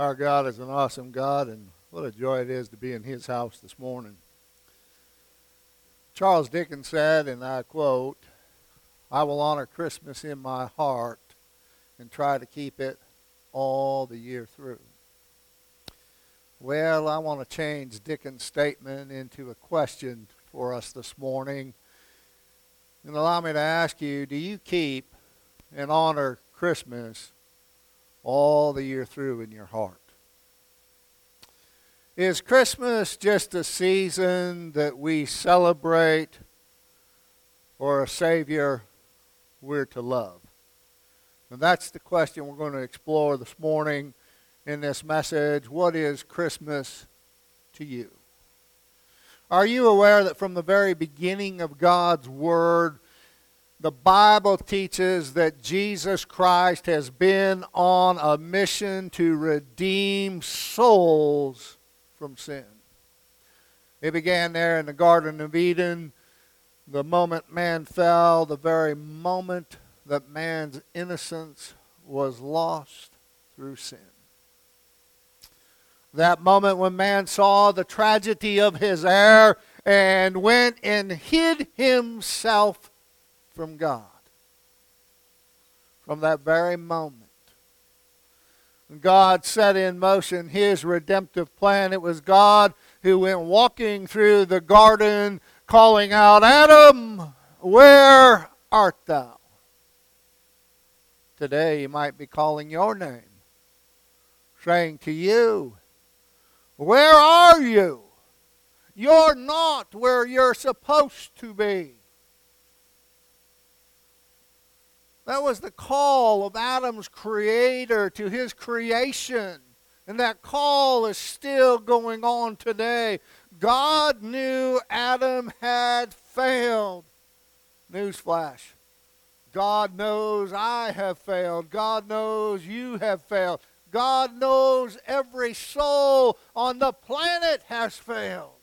Our God is an awesome God, and what a joy it is to be in His house this morning. Charles Dickens said, and I quote, "I will honor Christmas in my heart and try to keep it all the year through." Well, I want to change Dickens' statement into a question for us this morning. And allow me to ask you, do you keep and honor Christmas all the year through in your heart? Is Christmas just a season that we celebrate, or a Savior we're to love? And that's the question we're going to explore this morning in this message. What is Christmas to you? Are you aware that from the very beginning of God's Word, the Bible teaches that Jesus Christ has been on a mission to redeem souls from sin? It began there in the Garden of Eden. The moment man fell, the very moment that man's innocence was lost through sin. That moment when man saw the tragedy of his error and went and hid himself from God. From that very moment, God set in motion His redemptive plan. It was God who went walking through the garden calling out, "Adam, where art thou?" Today He might be calling your name, saying to you, "Where are you? You're not where you're supposed to be." That was the call of Adam's Creator to his creation. And that call is still going on today. God knew Adam had failed. Newsflash. God knows I have failed. God knows you have failed. God knows every soul on the planet has failed.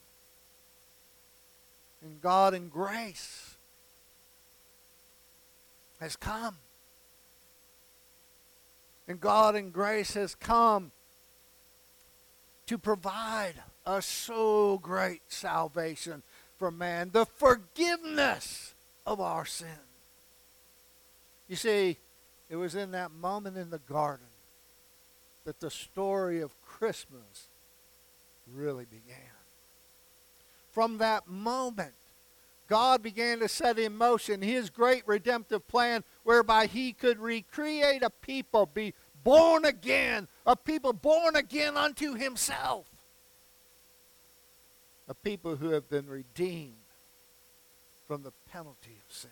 And God in grace has come. And God in grace has come to provide a so great salvation for man, the forgiveness of our sin. You see, it was in that moment in the garden that the story of Christmas really began. From that moment, God began to set in motion His great redemptive plan whereby He could recreate a people, be born again, a people born again unto Himself. A people who have been redeemed from the penalty of sin.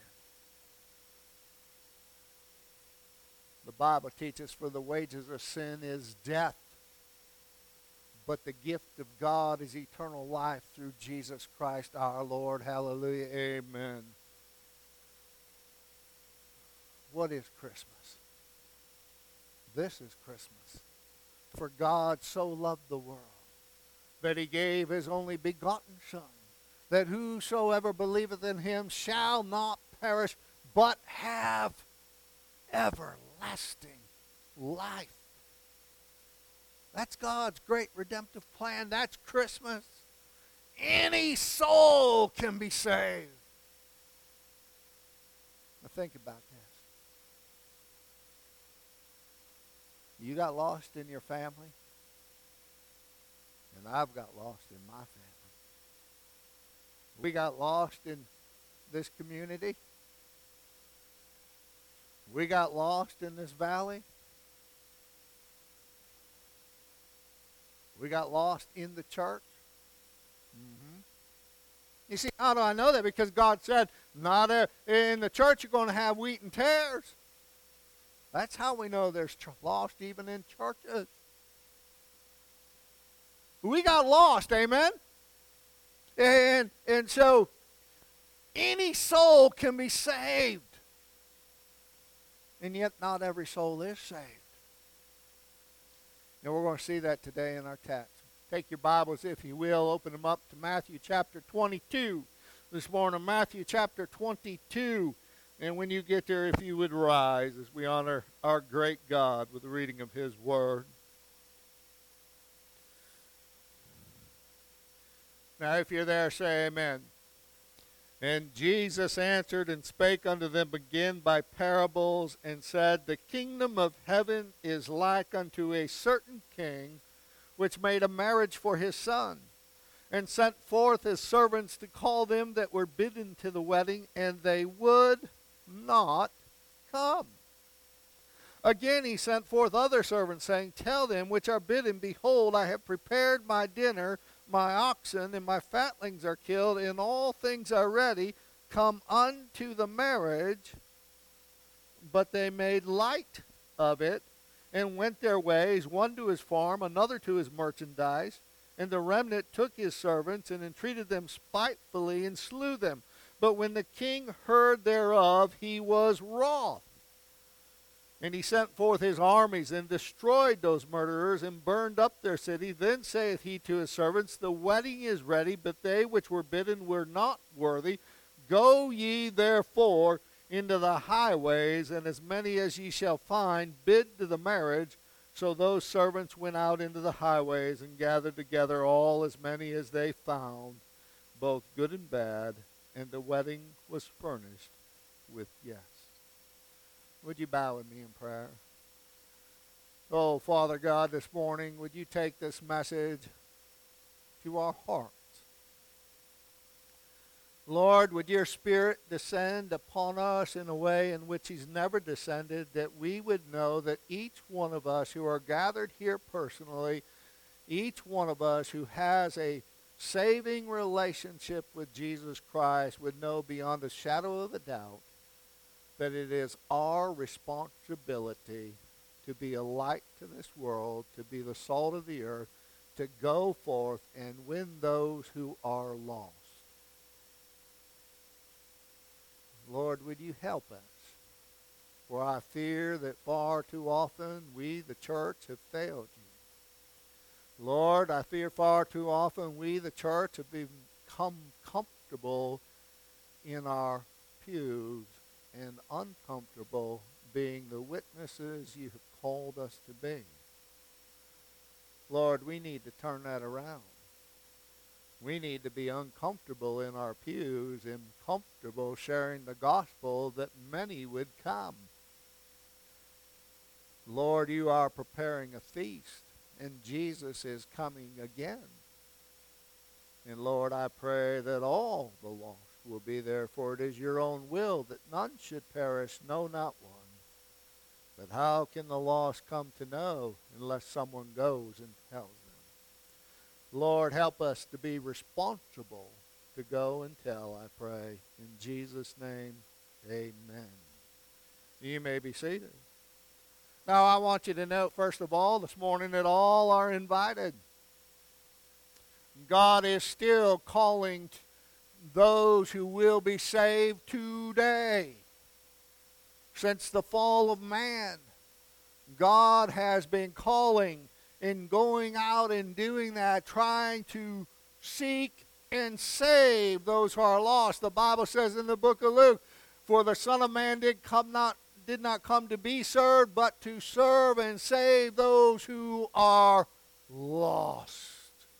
The Bible teaches, for the wages of sin is death, but the gift of God is eternal life through Jesus Christ our Lord. Hallelujah. Amen. What is Christmas? This is Christmas. For God so loved the world that He gave His only begotten Son, that whosoever believeth in Him shall not perish, but have everlasting life. That's God's great redemptive plan. That's Christmas. Any soul can be saved. Now think about this. You got lost in your family, and I've got lost in my family. We got lost in this community. We got lost in this valley. We got lost in the church. You see, how do I know that? Because God said, not in the church you're going to have wheat and tares. That's how we know there's lost even in churches. We got lost, amen? And so, any soul can be saved. And yet not every soul is saved. And we're going to see that today in our text. Take your Bibles, if you will, open them up to Matthew chapter 22. This morning, Matthew chapter 22. And when you get there, if you would rise as we honor our great God with the reading of His Word. Now, if you're there, say amen. And Jesus answered and spake unto them again by parables, and said, The kingdom of heaven is like unto a certain king, which made a marriage for his son, and sent forth his servants to call them that were bidden to the wedding, and they would not come. Again he sent forth other servants, saying, Tell them which are bidden, Behold, I have prepared my dinner, my oxen and my fatlings are killed, and all things are ready. Come unto the marriage. But they made light of it, and went their ways, one to his farm, another to his merchandise. And the remnant took his servants, and entreated them spitefully, and slew them. But when the king heard thereof, he was wroth. And he sent forth his armies, and destroyed those murderers, and burned up their city. Then saith he to his servants, The wedding is ready, but they which were bidden were not worthy. Go ye therefore into the highways, and as many as ye shall find, bid to the marriage. So those servants went out into the highways, and gathered together all as many as they found, both good and bad, and the wedding was furnished with guests. Would you bow with me in prayer? Oh, Father God, this morning, would you take this message to our hearts? Lord, would your Spirit descend upon us in a way in which he's never descended, that we would know that each one of us who are gathered here personally, each one of us who has a saving relationship with Jesus Christ would know beyond a shadow of a doubt that it is our responsibility to be a light to this world, to be the salt of the earth, to go forth and win those who are lost. Lord, would you help us? For I fear that far too often we, the church, have failed you. Lord, I fear far too often we, the church, have become comfortable in our pews and uncomfortable being the witnesses you have called us to be. Lord, we need to turn that around. We need to be uncomfortable in our pews and comfortable sharing the gospel that many would come. Lord, you are preparing a feast, and Jesus is coming again. And Lord, I pray that all the lost will be there, for it is your own will that none should perish, no, not one. But how can the lost come to know unless someone goes and tells them? Lord, help us to be responsible to go and tell, I pray. In Jesus' name, amen. You may be seated. Now, I want you to note, first of all, this morning that all are invited. God is still calling those who will be saved today. Since the fall of man, God has been calling and going out and doing that, trying to seek and save those who are lost. The Bible says in the book of Luke, For the Son of Man did not come to be served, but to serve and save those who are lost.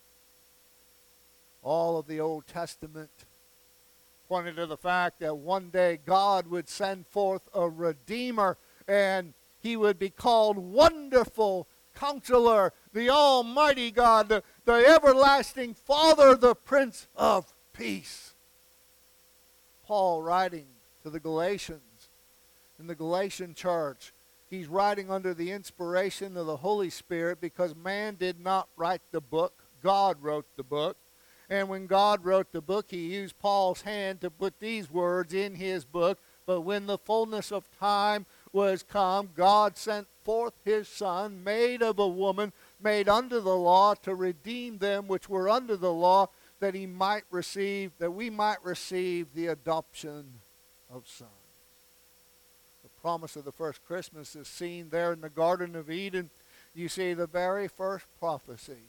All of the Old Testament pointed to the fact that one day God would send forth a Redeemer, and he would be called Wonderful Counselor, the Almighty God, the Everlasting Father, the Prince of Peace. Paul, writing to the Galatians, in the Galatian church, he's writing under the inspiration of the Holy Spirit, because man did not write the book. God wrote the book. And when God wrote the book, he used Paul's hand to put these words in his book. But when the fullness of time was come, God sent forth his Son, made of a woman, made under the law, to redeem them which were under the law, that we might receive the adoption of sons. The promise of the first Christmas is seen there in the Garden of Eden. You see the very first prophecy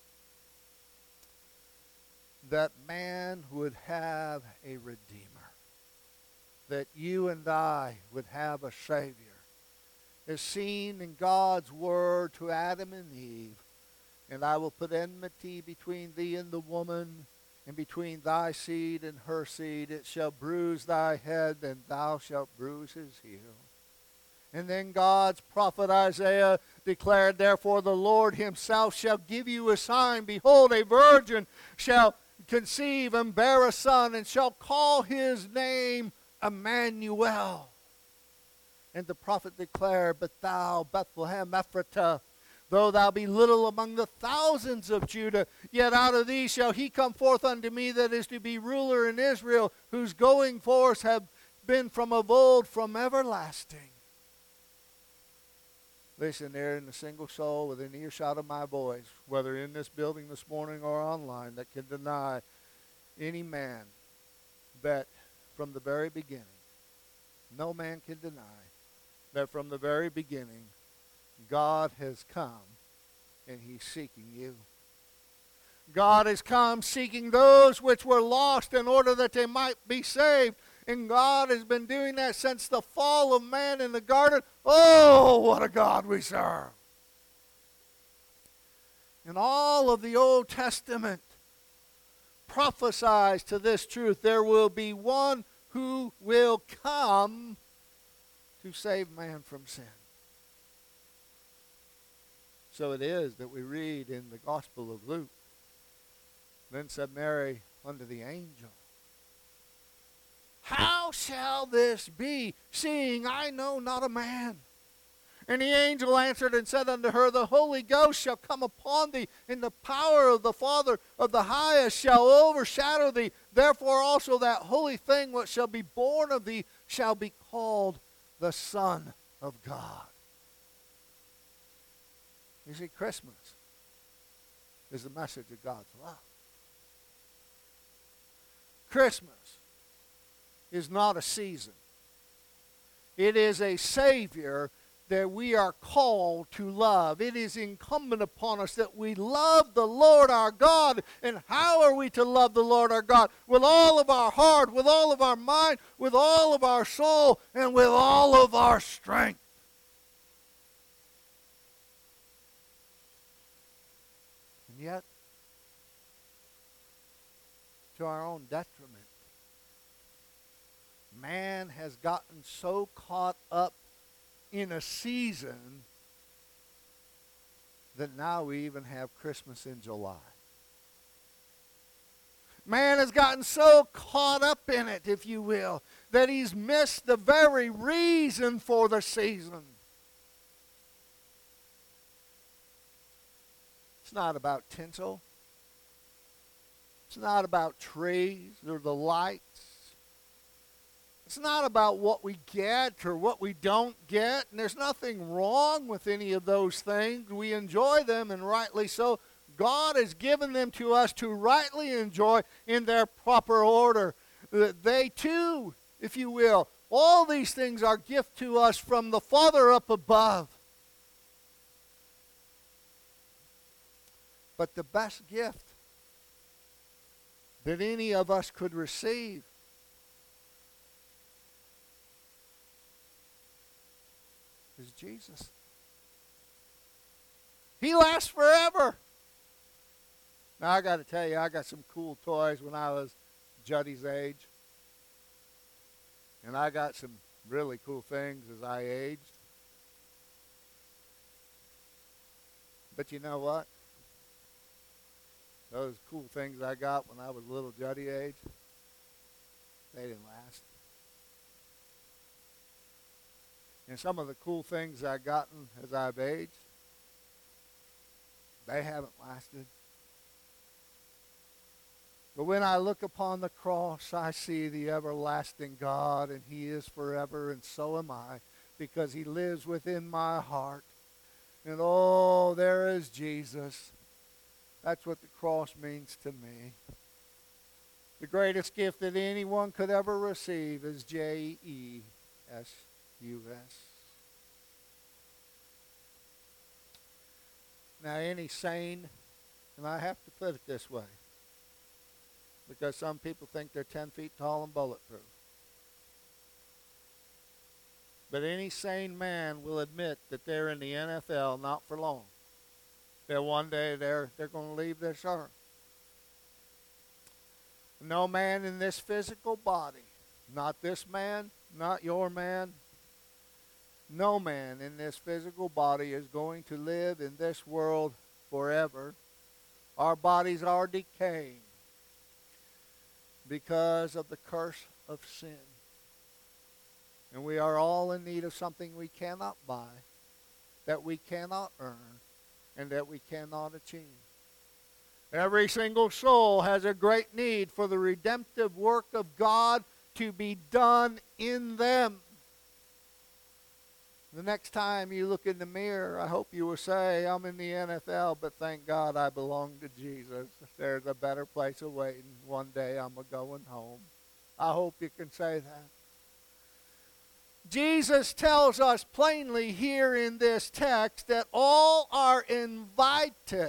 that man would have a Redeemer, that you and I would have a Savior, is seen in God's word to Adam and Eve. And I will put enmity between thee and the woman, And between thy seed and her seed it shall bruise thy head, and thou shalt bruise his heel. And then God's prophet Isaiah declared, therefore the Lord himself shall give you a sign. Behold, a virgin shall conceive and bear a son, and shall call his name Emmanuel. And the prophet declared, but thou, Bethlehem Ephratah, though thou be little among the thousands of Judah, yet out of thee shall he come forth unto me that is to be ruler in Israel, whose going forth have been from of old, from everlasting. Listen, there isn't a single soul within earshot of my voice, whether in this building this morning or online, that can deny any man that from the very beginning, no man can deny that from the very beginning, God has come and he's seeking you. God has come seeking those which were lost in order that they might be saved. And God has been doing that since the fall of man in the garden. Oh, what a God we serve. And all of the Old Testament prophesies to this truth. There will be one who will come to save man from sin. So it is that we read in the Gospel of Luke, then said Mary unto the angel, how shall this be, seeing I know not a man? And the angel answered and said unto her, the Holy Ghost shall come upon thee, and the power of the Father of the highest shall overshadow thee. Therefore also that holy thing which shall be born of thee shall be called the Son of God. You see, Christmas is the message of God's love. Christmas is not a season. It is a Savior that we are called to love. It is incumbent upon us that we love the Lord our God. And how are we to love the Lord our God? With all of our heart, with all of our mind, with all of our soul, and with all of our strength. And yet, to our own detriment, man has gotten so caught up in a season that now we even have Christmas in July. Man has gotten so caught up in it, if you will, that he's missed the very reason for the season. It's not about tinsel. It's not about trees or the lights. It's not about what we get or what we don't get. And there's nothing wrong with any of those things. We enjoy them, and rightly so. God has given them to us to rightly enjoy in their proper order. They too, if you will, all these things are gift to us from the Father up above. But the best gift that any of us could receive is Jesus. He lasts forever. Now I got to tell you, I got some cool toys when I was Juddy's age. And I got some really cool things as I aged. But you know what? Those cool things I got when I was little Juddy age, they didn't last. And some of the cool things I've gotten as I've aged, they haven't lasted. But when I look upon the cross, I see the everlasting God, and he is forever, and so am I, because he lives within my heart. And oh, there is Jesus. That's what the cross means to me. The greatest gift that anyone could ever receive is Jesus. Now, any sane, and I have to put it this way, because some people think they're 10 feet tall and bulletproof. But any sane man will admit that they're in the NFL not for long. That one day they're going to leave their serve. No man in this physical body, not this man, not your man, no man in this physical body is going to live in this world forever. Our bodies are decaying because of the curse of sin. And we are all in need of something we cannot buy, that we cannot earn, and that we cannot achieve. Every single soul has a great need for the redemptive work of God to be done in them. The next time you look in the mirror, I hope you will say, I'm in the NFL, but thank God I belong to Jesus. There's a better place awaiting. One day I'm going home. I hope you can say that. Jesus tells us plainly here in this text that all are invited,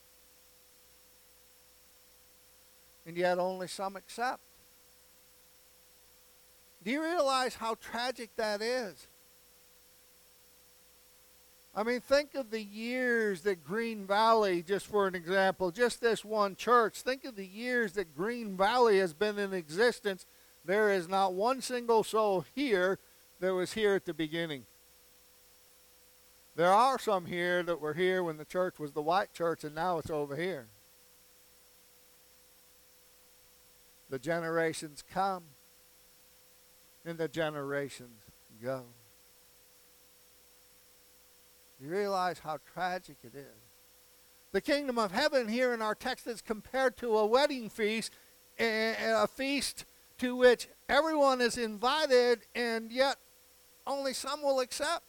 and yet only some accept. Do you realize how tragic that is? I mean, think of the years that Green Valley, just for an example, just this one church, think of the years that Green Valley has been in existence. There is not one single soul here that was here at the beginning. There are some here that were here when the church was the white church, and now it's over here. The generations come, and the generations go. You realize how tragic it is. The kingdom of heaven here in our text is compared to a wedding feast, a feast to which everyone is invited, and yet only some will accept.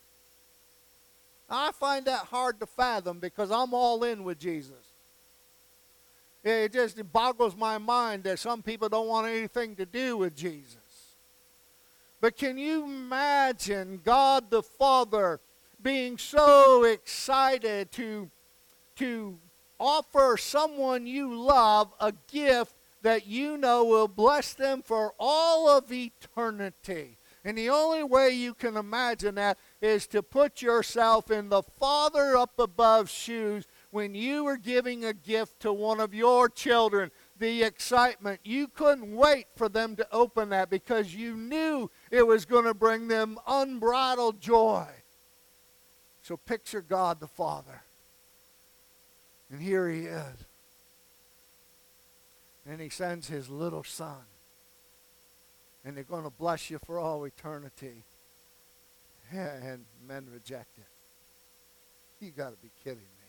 I find that hard to fathom because I'm all in with Jesus. It just boggles my mind that some people don't want anything to do with Jesus. But can you imagine God the Father being so excited to offer someone you love a gift that you know will bless them for all of eternity? And the only way you can imagine that is to put yourself in the Father up above's shoes when you were giving a gift to one of your children. The excitement. You couldn't wait for them to open that because you knew it was going to bring them unbridled joy. So picture God the Father. And here he is. And he sends his little son. And they're going to bless you for all eternity. And men reject it. You got to be kidding me.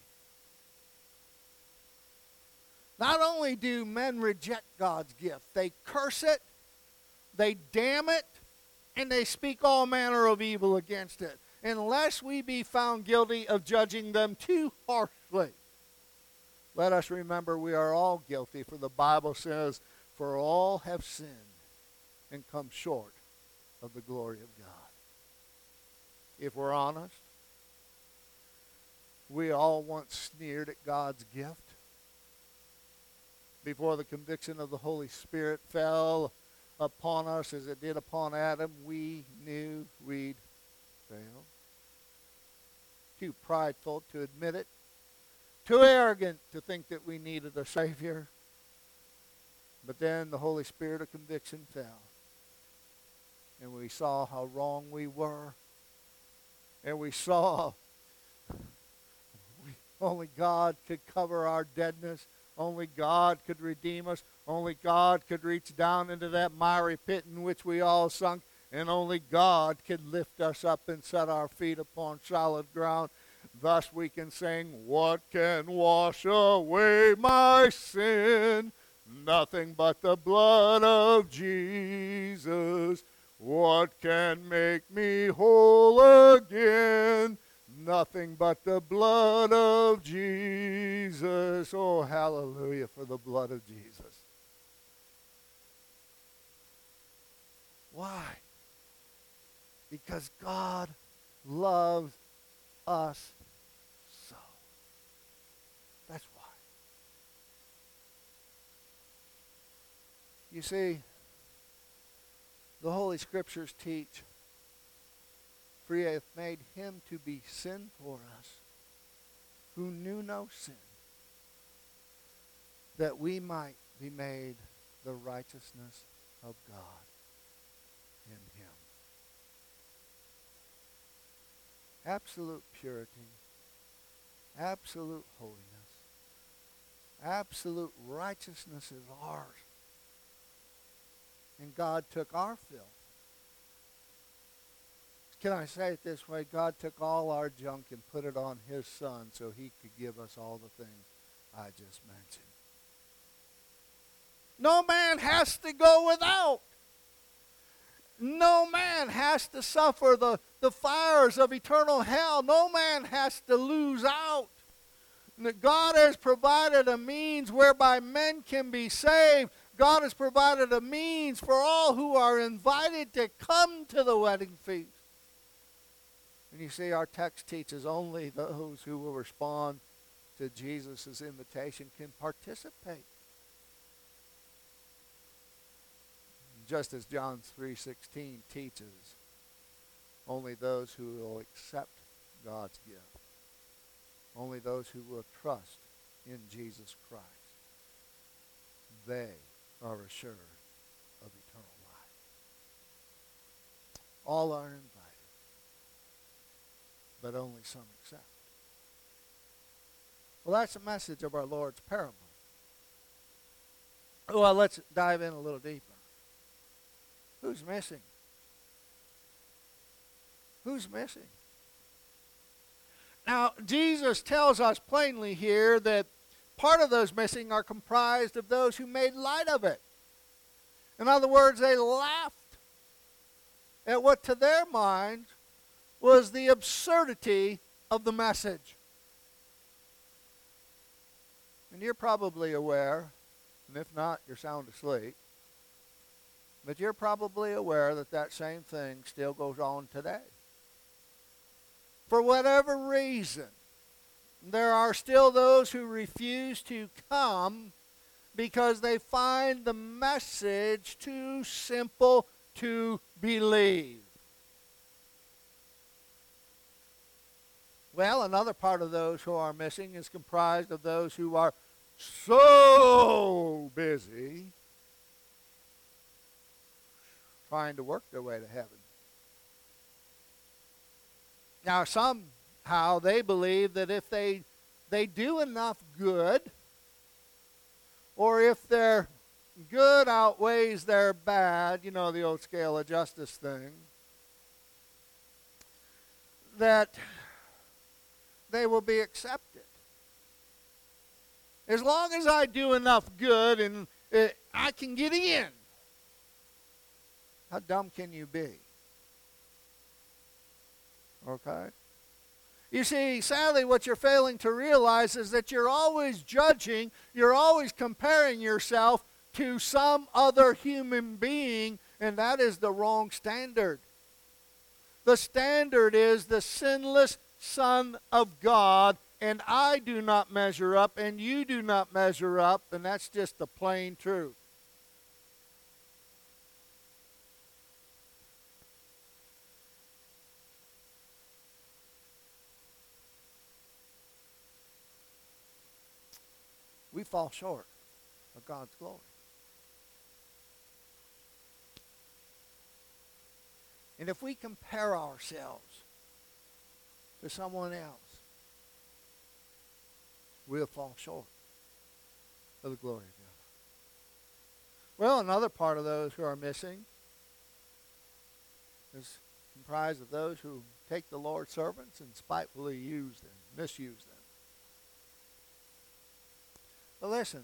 Not only do men reject God's gift, they curse it, they damn it, and they speak all manner of evil against it, unless we be found guilty of judging them too harshly. Let us remember we are all guilty, for the Bible says, for all have sinned and come short of the glory of God. If we're honest, we all once sneered at God's gift. Before the conviction of the Holy Spirit fell upon us as it did upon Adam, we knew we'd fail. Too prideful to admit it. Too arrogant to think that we needed a Savior. But then the Holy Spirit of conviction fell. And we saw how wrong we were. And we saw only God could cover our deadness. Only God could redeem us. Only God could reach down into that miry pit in which we all sunk. And only God could lift us up and set our feet upon solid ground. Thus we can sing, what can wash away my sin? Nothing but the blood of Jesus. What can make me whole again? Nothing but the blood of Jesus. Oh, hallelujah for the blood of Jesus. Why? Because God loves us so. That's why. You see, the Holy Scriptures teach, for he hath made him to be sin for us, who knew no sin, that we might be made the righteousness of God in him. Absolute purity, absolute holiness, absolute righteousness is ours. And God took our filth. Can I say it this way? God took all our junk and put it on his Son so he could give us all the things I just mentioned. No man has to go without. No man has to suffer the fires of eternal hell. No man has to lose out. God has provided a means whereby men can be saved. God has provided a means for all who are invited to come to the wedding feast. And you see, our text teaches only those who will respond to Jesus' invitation can participate. Just as John 3:16 teaches, only those who will accept God's gift, only those who will trust in Jesus Christ, they are assured of eternal life. All are invited, but only some accept. Well, that's the message of our Lord's parable. Well, let's dive in a little deeper. Who's missing? Who's missing? Now, Jesus tells us plainly here that part of those missing are comprised of those who made light of it. In other words, they laughed at what to their mind was the absurdity of the message. And you're probably aware, and if not, you're sound asleep, but you're probably aware that that same thing still goes on today. For whatever reason, there are still those who refuse to come because they find the message too simple to believe. Well, another part of those who are missing is comprised of those who are so busy trying to work their way to heaven. Now, somehow they believe that if they do enough good, or if their good outweighs their bad, you know, the old scale of justice thing, that they will be accepted. As long as I do enough good and I can get in. How dumb can you be? Okay? You see, sadly, what you're failing to realize is that you're always judging, you're always comparing yourself to some other human being, and that is the wrong standard. The standard is the sinless Son of God, and I do not measure up, and you do not measure up, and that's just the plain truth. We fall short of God's glory. And if we compare ourselves to someone else, we'll fall short of the glory of God. Well, another part of those who are missing is comprised of those who take the Lord's servants and spitefully use them, misuse them. But listen,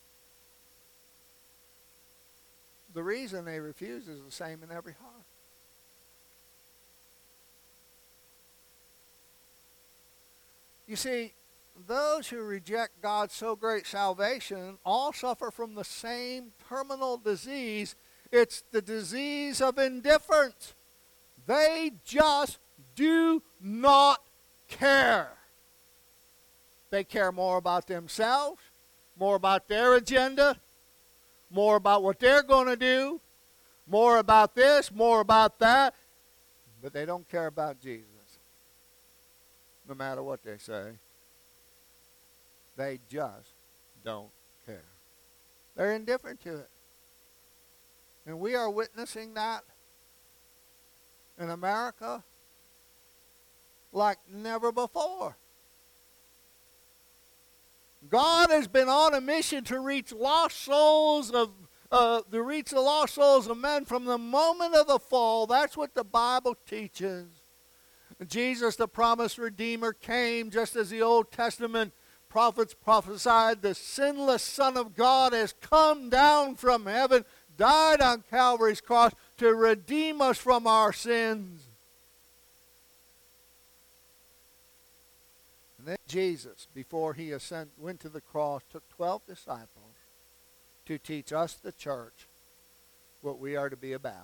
the reason they refuse is the same in every heart. You see, those who reject God's so great salvation all suffer from the same terminal disease. It's the disease of indifference. They just do not care. They care more about themselves, more about their agenda, more about what they're going to do, more about this, more about that, but they don't care about Jesus. No matter what they say, they just don't care. They're indifferent to it. And we are witnessing that in America like never before. God has been on a mission to reach the lost souls of men from the moment of the fall. That's what the Bible teaches. Jesus, the promised Redeemer, came just as the Old Testament prophets prophesied. The sinless Son of God has come down from heaven, died on Calvary's cross to redeem us from our sins. And then Jesus, before he went to the cross, took 12 disciples to teach us, the church, what we are to be about.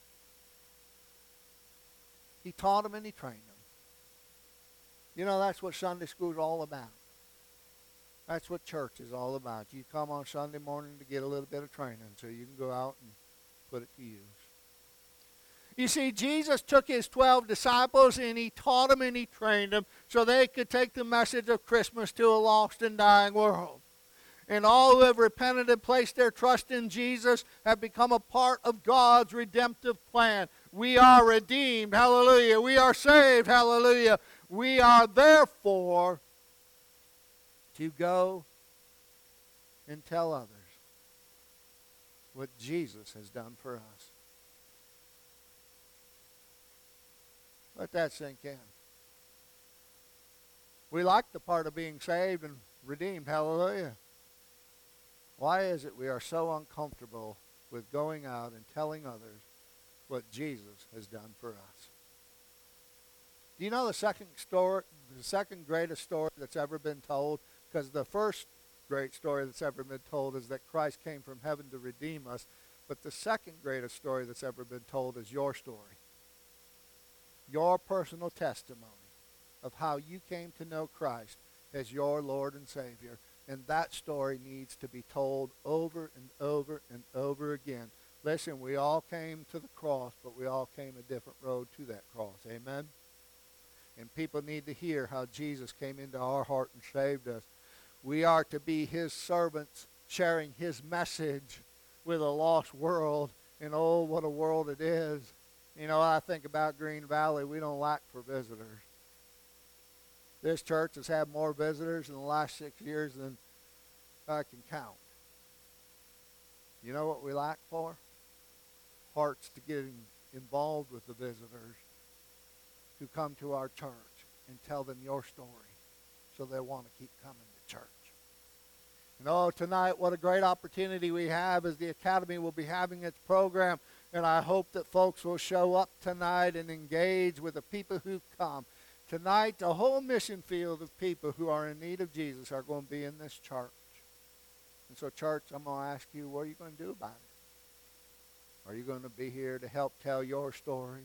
He taught them and he trained them. You know, that's what Sunday school is all about. That's what church is all about. You come on Sunday morning to get a little bit of training so you can go out and put it to use. You see, Jesus took his 12 disciples and he taught them and he trained them so they could take the message of Christmas to a lost and dying world. And all who have repented and placed their trust in Jesus have become a part of God's redemptive plan. We are redeemed, hallelujah. We are saved, hallelujah. We are therefore to go and tell others what Jesus has done for us. Let that sink in. We like the part of being saved and redeemed, hallelujah. Why is it we are so uncomfortable with going out and telling others what Jesus has done for us? Do you know the second greatest story that's ever been told? Because the first great story that's ever been told is that Christ came from heaven to redeem us. But the second greatest story that's ever been told is your story. Your personal testimony of how you came to know Christ as your Lord and Savior. And that story needs to be told over and over and over again. Listen, we all came to the cross, but we all came a different road to that cross. Amen? And people need to hear how Jesus came into our heart and saved us. We are to be his servants, sharing his message with a lost world. And oh, what a world it is. You know, I think about Green Valley. We don't lack for visitors. This church has had more visitors in the last 6 years than I can count. You know what we lack for? Hearts to get involved with the visitors who come to our church and tell them your story so they want to keep coming to church. And oh, tonight, what a great opportunity we have as the Academy will be having its program. And I hope that folks will show up tonight and engage with the people who come. Tonight, the whole mission field of people who are in need of Jesus are going to be in this church. And so, church, I'm going to ask you, what are you going to do about it? Are you going to be here to help tell your story?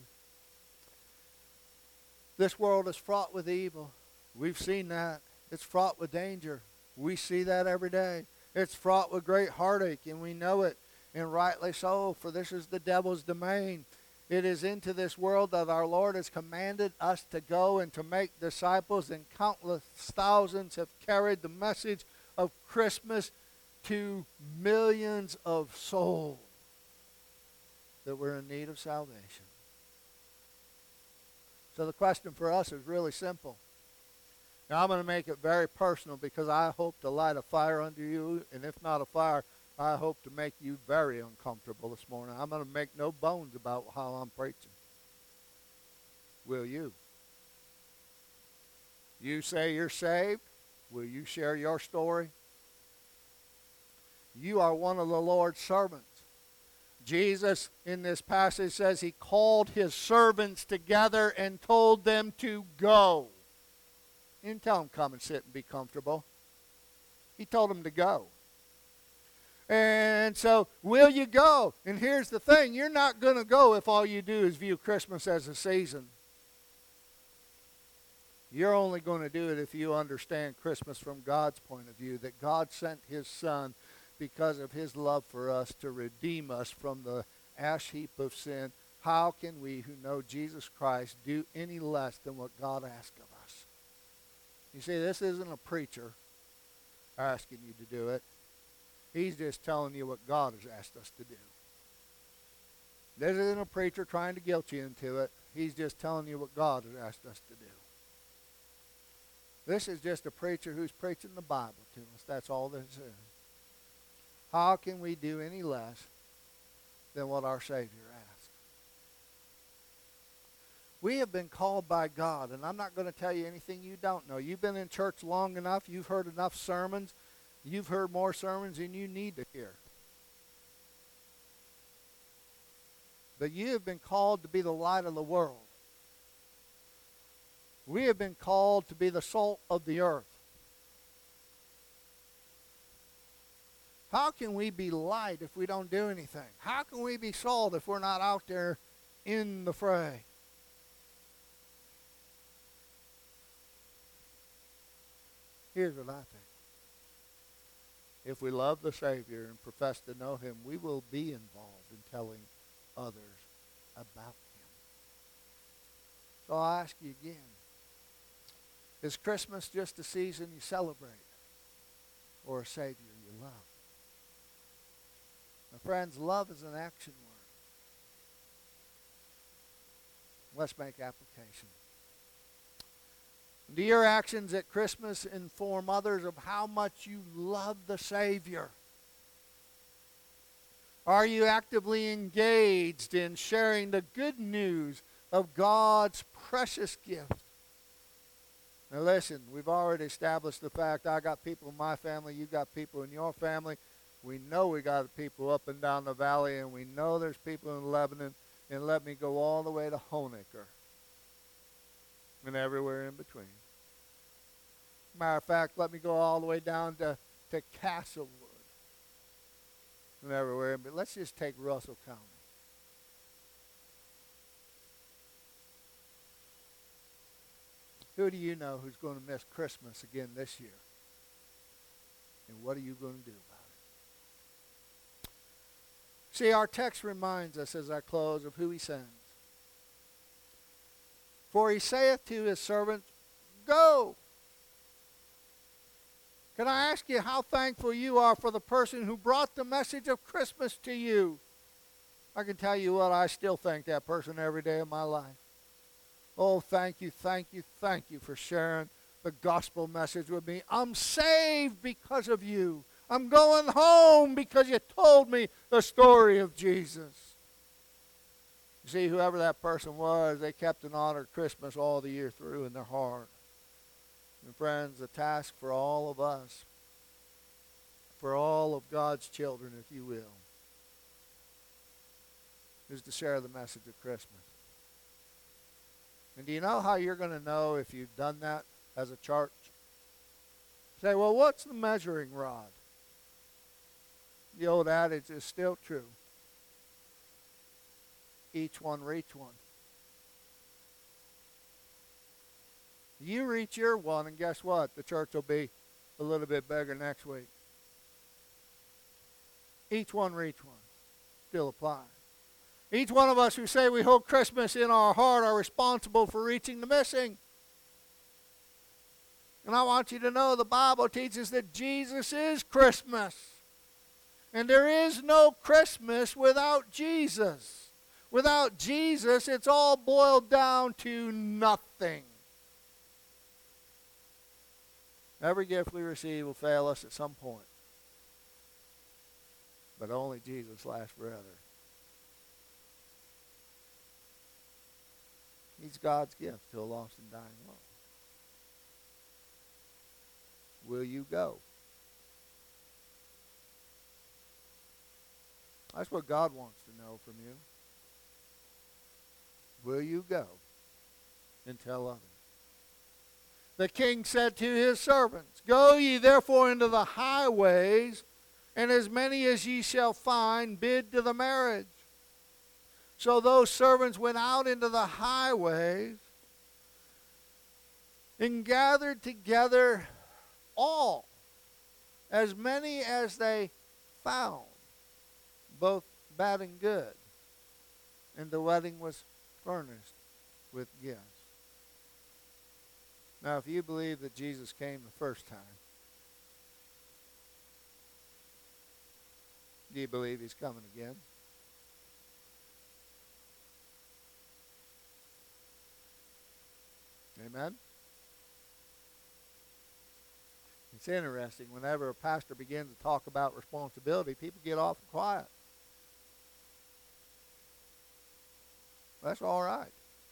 This world is fraught with evil. We've seen that. It's fraught with danger. We see that every day. It's fraught with great heartache, and we know it, and rightly so, for this is the devil's domain. It is into this world that our Lord has commanded us to go and to make disciples, and countless thousands have carried the message of Christmas to millions of souls that were in need of salvation. So the question for us is really simple. Now I'm going to make it very personal because I hope to light a fire under you, and if not a fire, I hope to make you very uncomfortable this morning. I'm going to make no bones about how I'm preaching. Will you? You say you're saved? Will you share your story? You are one of the Lord's servants. Jesus, in this passage, says he called his servants together and told them to go. He didn't tell them come and sit and be comfortable. He told them to go. And so, will you go? And here's the thing. You're not going to go if all you do is view Christmas as a season. You're only going to do it if you understand Christmas from God's point of view, that God sent his Son because of his love for us to redeem us from the ash heap of sin. How can we who know Jesus Christ do any less than what God asks of us? You see, this isn't a preacher asking you to do it. He's just telling you what God has asked us to do. This isn't a preacher trying to guilt you into it. He's just telling you what God has asked us to do. This is just a preacher who's preaching the Bible to us. That's all this is. How can we do any less than what our Savior asked? We have been called by God, and I'm not going to tell you anything you don't know. You've been in church long enough. You've heard enough sermons. You've heard more sermons than you need to hear. But you have been called to be the light of the world. We have been called to be the salt of the earth. How can we be light if we don't do anything? How can we be salt if we're not out there in the fray? Here's what I think. If we love the Savior and profess to know Him, we will be involved in telling others about Him. So I ask you again, is Christmas just a season you celebrate or a Savior you love? My friends, love is an action word. Let's make application. Do your actions at Christmas inform others of how much you love the Savior? Are you actively engaged in sharing the good news of God's precious gift? Now listen, we've already established the fact I got people in my family, you got people in your family. We know we got people up and down the valley, and we know there's people in Lebanon, and let me go all the way to Honaker and everywhere in between. Matter of fact, let me go all the way down to Castlewood and everywhere. But let's just take Russell County. Who do you know who's going to miss Christmas again this year? And what are you going to do about it? See, our text reminds us as I close of who He sends. For He saith to His servant, go. Can I ask you how thankful you are for the person who brought the message of Christmas to you? I can tell you what, I still thank that person every day of my life. Oh, thank you, thank you, thank you for sharing the gospel message with me. I'm saved because of you. I'm going home because you told me the story of Jesus. You see, whoever that person was, they kept and honored Christmas all the year through in their heart. And friends, the task for all of us, for all of God's children, if you will, is to share the message of Christmas. And do you know how you're going to know if you've done that as a church? Say, well, what's the measuring rod? The old adage is still true. Each one reach one. You reach your one, and guess what? The church will be a little bit bigger next week. Each one reach one. Still applies. Each one of us who say we hold Christmas in our heart are responsible for reaching the missing. And I want you to know the Bible teaches that Jesus is Christmas. And there is no Christmas without Jesus. Without Jesus, it's all boiled down to nothing. Every gift we receive will fail us at some point. But only Jesus lasts forever. He's God's gift to a lost and dying world. Will you go? That's what God wants to know from you. Will you go and tell others? The king said to his servants, go ye therefore into the highways, and as many as ye shall find, bid to the marriage. So those servants went out into the highways and gathered together all, as many as they found, both bad and good. And the wedding was furnished with gifts. Now, if you believe that Jesus came the first time, do you believe He's coming again? Amen? It's interesting. Whenever a pastor begins to talk about responsibility, people get awful quiet. That's all right.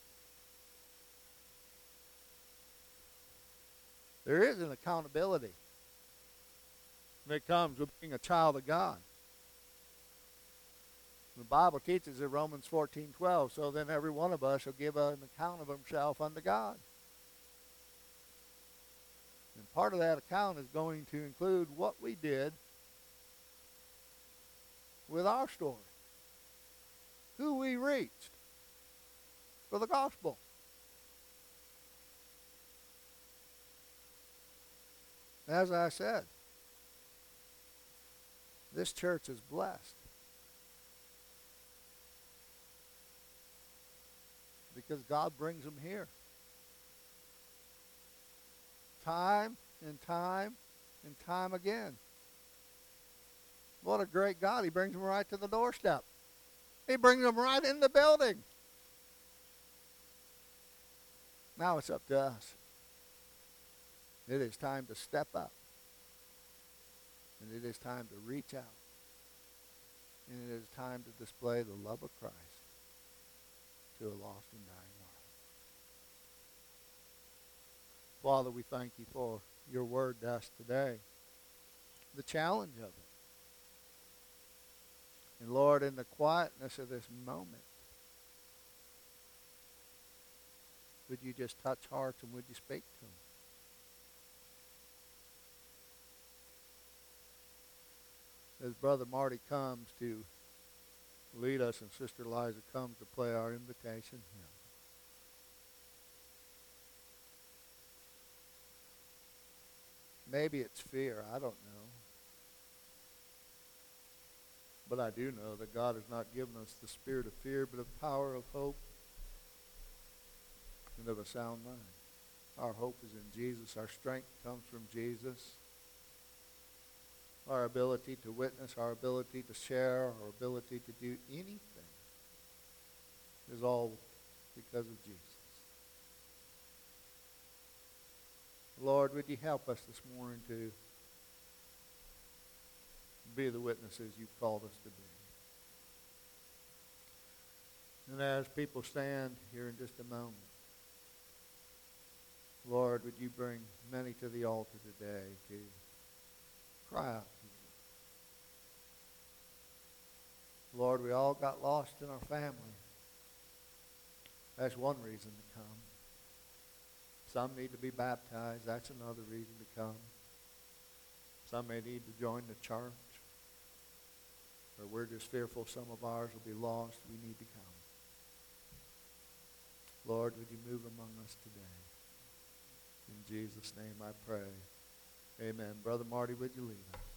There is an accountability when it comes with being a child of God. The Bible teaches in Romans 14:12, so then every one of us shall give an account of himself unto God. And part of that account is going to include what we did with our story, who we reached for the gospel. As I said, this church is blessed because God brings them here. Time and time and time again. What a great God. He brings them right to the doorstep. He brings them right in the building. Now it's up to us. It is time to step up. And it is time to reach out. And it is time to display the love of Christ to a lost and dying world. Father, we thank you for your word to us today, the challenge of it. And Lord, in the quietness of this moment, would you just touch hearts and would you speak to them? As Brother Marty comes to lead us and Sister Liza comes to play our invitation hymn, maybe it's fear, I don't know. But I do know that God has not given us the spirit of fear, but of power, of hope, and of a sound mind. Our hope is in Jesus. Our strength comes from Jesus. Our ability to witness, our ability to share, our ability to do anything is all because of Jesus. Lord, would you help us this morning to be the witnesses you've called us to be. And as people stand here in just a moment, Lord, would you bring many to the altar today to cry out to you. Lord, we all got lost in our family. That's one reason to come. Some need to be baptized. That's another reason to come. Some may need to join the church. Or we're just fearful some of ours will be lost. We need to come. Lord, would you move among us today? In Jesus' name I pray. Amen. Brother Marty, would you lead us?